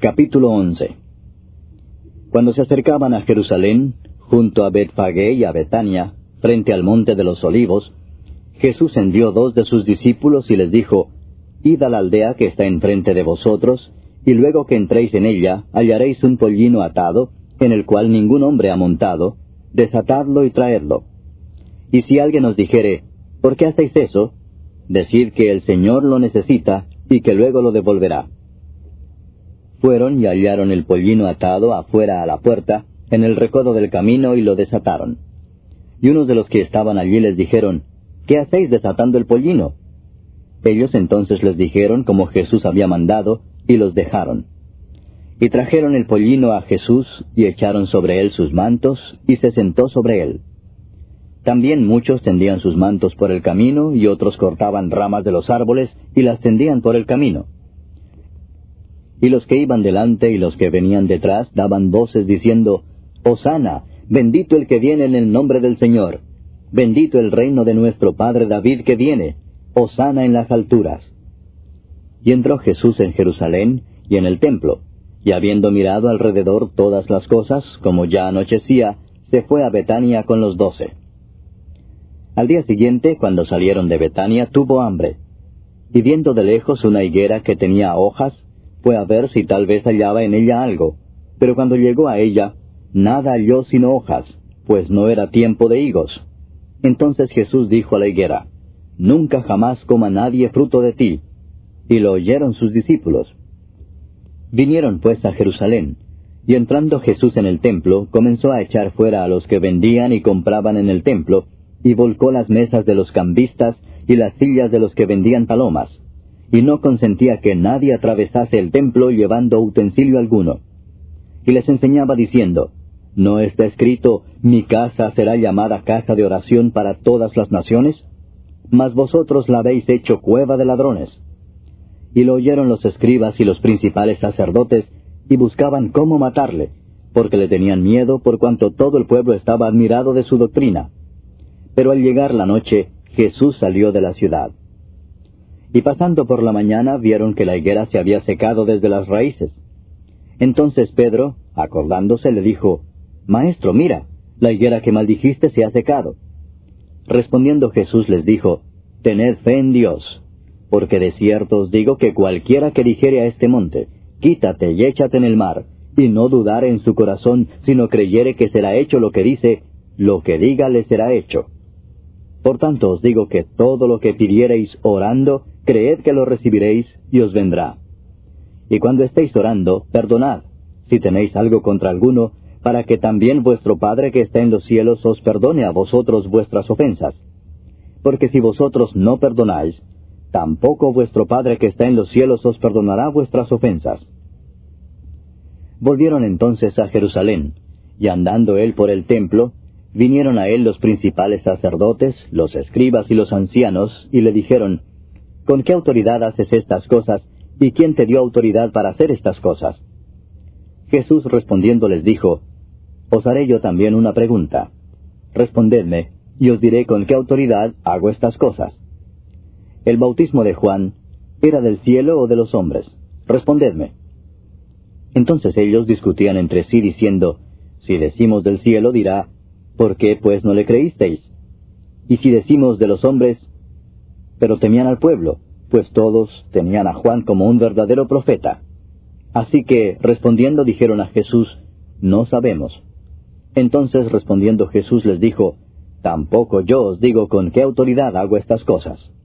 Capítulo 11. Cuando se acercaban a Jerusalén, junto a Betfagé y a Betania, frente al monte de los Olivos, Jesús envió 2 de sus discípulos y les dijo: Id a la aldea que está enfrente de vosotros, y luego que entréis en ella, hallaréis un pollino atado, en el cual ningún hombre ha montado, desatadlo y traedlo. Y si alguien os dijere: ¿por qué hacéis eso?, decid que el Señor lo necesita, y que luego lo devolverá. Fueron y hallaron el pollino atado afuera a la puerta, en el recodo del camino, y lo desataron. Y unos de los que estaban allí les dijeron: ¿qué hacéis desatando el pollino? Ellos entonces les dijeron como Jesús había mandado, y los dejaron. Y trajeron el pollino a Jesús, y echaron sobre él sus mantos, y se sentó sobre él. También muchos tendían sus mantos por el camino, y otros cortaban ramas de los árboles, y las tendían por el camino. Y los que iban delante y los que venían detrás daban voces diciendo: Hosana, bendito el que viene en el nombre del Señor. Bendito el reino de nuestro padre David que viene. Hosana en las alturas. Y entró Jesús en Jerusalén y en el templo, y habiendo mirado alrededor todas las cosas, como ya anochecía, se fue a Betania con los 12. Al día siguiente, cuando salieron de Betania, tuvo hambre. Y viendo de lejos una higuera que tenía hojas, fue a ver si tal vez hallaba en ella algo. Pero cuando llegó a ella, nada halló sino hojas, pues no era tiempo de higos. Entonces Jesús dijo a la higuera: Nunca jamás coma nadie fruto de ti. Y lo oyeron sus discípulos. Vinieron pues a Jerusalén, y entrando Jesús en el templo, comenzó a echar fuera a los que vendían y compraban en el templo, y volcó las mesas de los cambistas y las sillas de los que vendían palomas, y no consentía que nadie atravesase el templo llevando utensilio alguno. Y les enseñaba diciendo: ¿no está escrito: mi casa será llamada casa de oración para todas las naciones? Mas vosotros la habéis hecho cueva de ladrones. Y lo oyeron los escribas y los principales sacerdotes, y buscaban cómo matarle, porque le tenían miedo, por cuanto todo el pueblo estaba admirado de su doctrina. Pero al llegar la noche, Jesús salió de la ciudad. Y pasando por la mañana, vieron que la higuera se había secado desde las raíces. Entonces Pedro, acordándose, le dijo: Maestro, mira, la higuera que maldijiste se ha secado. Respondiendo Jesús les dijo: Tened fe en Dios, porque de cierto os digo que cualquiera que dijere a este monte: Quítate y échate en el mar, y no dudare en su corazón, sino creyere que será hecho lo que dice, lo que diga le será hecho. Por tanto os digo que todo lo que pidiereis orando, creed que lo recibiréis, y os vendrá. Y cuando estéis orando, perdonad, si tenéis algo contra alguno, para que también vuestro Padre que está en los cielos os perdone a vosotros vuestras ofensas. Porque si vosotros no perdonáis, tampoco vuestro Padre que está en los cielos os perdonará vuestras ofensas. Volvieron entonces a Jerusalén, y andando él por el templo, vinieron a él los principales sacerdotes, los escribas y los ancianos, y le dijeron: ¿con qué autoridad haces estas cosas, y quién te dio autoridad para hacer estas cosas? Jesús respondiendo les dijo: Os haré yo también una pregunta. Respondedme, y os diré con qué autoridad hago estas cosas. ¿El bautismo de Juan era del cielo o de los hombres? Respondedme. Entonces ellos discutían entre sí diciendo: si decimos del cielo, dirá: ¿por qué pues no le creísteis? Y si decimos de los hombres, pero temían al pueblo, pues todos tenían a Juan como un verdadero profeta. Así que, respondiendo, dijeron a Jesús: no sabemos. Entonces respondiendo Jesús les dijo: tampoco yo os digo con qué autoridad hago estas cosas.